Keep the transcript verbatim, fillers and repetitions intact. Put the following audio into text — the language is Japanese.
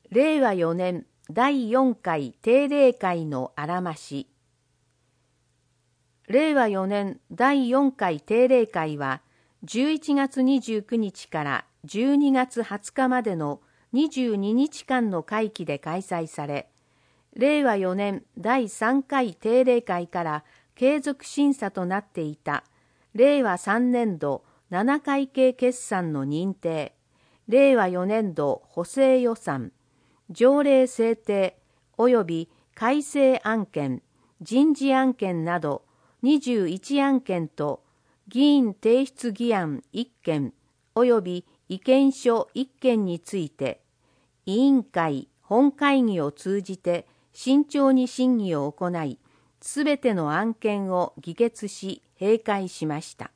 れいわよねんだいよんかい定例会のあらまし。れいわよねんだいよんかい定例会はじゅういちがつにじゅうくにちからじゅうにがつはつかまでのにじゅうににちかんの会期で開催され、れいわよねんだいさんかい定例会から継続審査となっていたれいわさんねんどななかいけい決算の認定、れいわよねんど補正予算、条例制定及び改正案件、人事案件などにじゅういちあんけんと議員提出議案いっけん及び意見書いっけんについて、委員会、本会議を通じて慎重に審議を行い、すべての案件を議決し閉会しました。